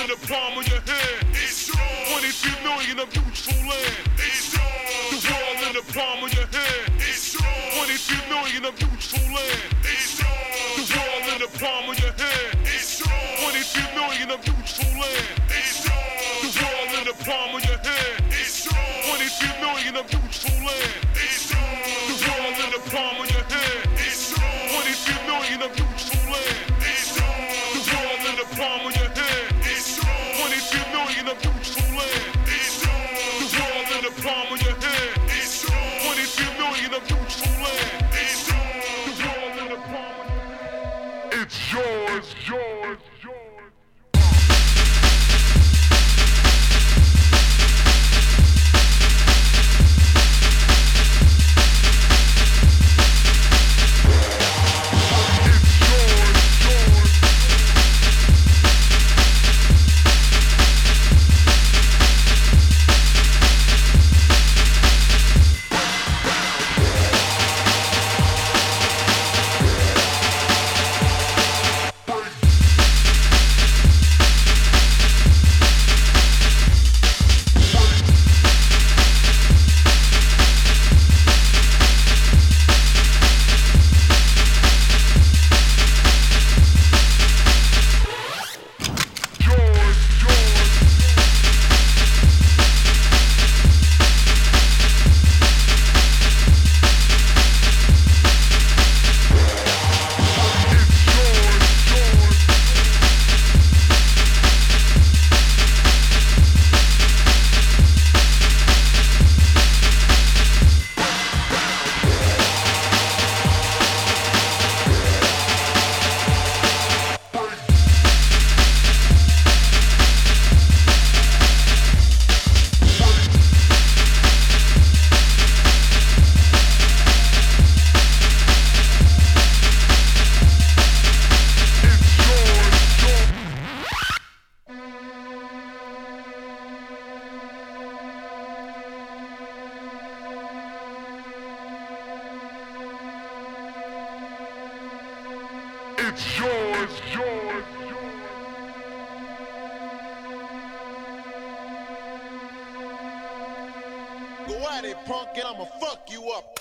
in the palm of your hand. It's yours. 23 million of useful land. It's yours. The world in the palm of your hand. It's yours. 23 million of useful land. It's yours. The world in the palm of your hand. It's yours. 23 million of useful land. It's yours. The world in the palm of your hand. It's yours. 23 million of useful land. It's yours. The world in the palm of your hand. It's yours. 23 million of useful land. It's yours. The world in the palm of your hand. It's yours. 23 million of useful land. It's yours. The world in the palm of your hand. It's yours. 23 million of useful land. It's yours. The world in the palm of your hand. It's yours, yours, yours. It's yours, yours, yours. Go at it, punk, and I'ma fuck you up.